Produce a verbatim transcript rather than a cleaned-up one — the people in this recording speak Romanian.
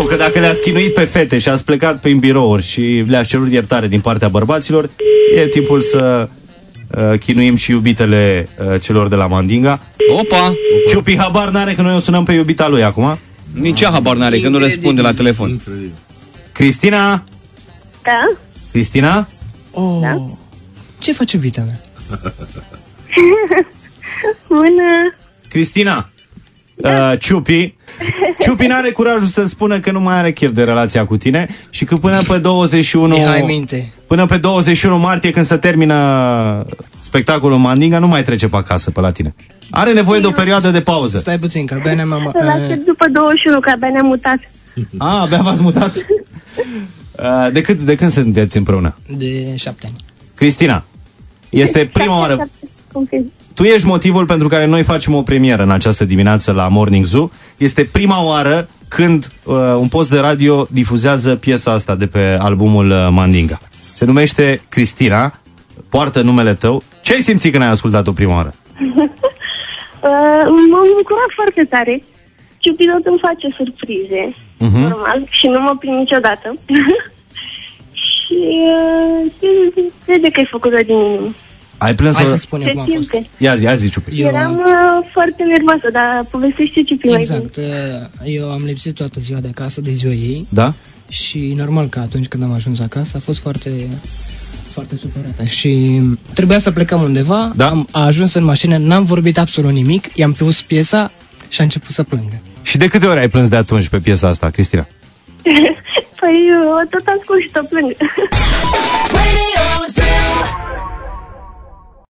că dacă le-ați chinuit pe fete și ați plecat prin birouri și le-ați cerut iertare din partea bărbaților, e timpul să uh, chinuim și iubitele uh, celor de la Mandinga. Opa! Ciupi habar n-are că noi o sunăm pe iubita lui acum. Nici ea habar n-are, că nu răspunde la telefon. Cristina? Da? Cristina? Oh. Da? Ce faci, iubita mea? Bună! Cristina, uh, Ciupi Ciupi n-are curajul să spună că nu mai are chef de relația cu tine și că până pe douăzeci și unu Mihai minte. Până pe douăzeci și unu martie, când se termină spectacolul Mandinga, nu mai trece pe acasă pe la tine. Are nevoie de o perioadă de pauză. Stai puțin, că abia ne-am... Să l-aștept după douăzeci și unu, că abia ne-am mutat. A, abia v-ați mutat? Uh, de, cât, de când sunteți împreună? De șapte ani. Cristina, este prima oară... Tu ești motivul pentru care noi facem o premieră în această dimineață la Morning Zoo. Este prima oară când uh, un post de radio difuzează piesa asta de pe albumul uh, Mandinga. Se numește Cristina, poartă numele tău. Ce ai simțit când ai ascultat-o prima oară? uh, M-am bucurat foarte tare. Cupidul îmi face surprize, uh-huh. normal, și nu mă prind niciodată. Și uh, crede că ai făcut-o din inimă. Ai plâns? Hai să spunem Se cum a fost. simte. Ia zi, ia zi, Ciupi. Eu Eram am... uh, foarte nervoasă, dar povestește Ciupi mai bine. Exact. Eu am lipsit toată ziua de acasă, de ziua ei. Da? Și normal că atunci când am ajuns acasă a fost foarte, foarte supărată. Și trebuia să plecăm undeva, da? am a ajuns în mașină, n-am vorbit absolut nimic, i-am pus piesa și a început să plângă. Și de câte ori ai plâns de atunci pe piesa asta, Cristina? Păi, eu tot ascult și tot plâng.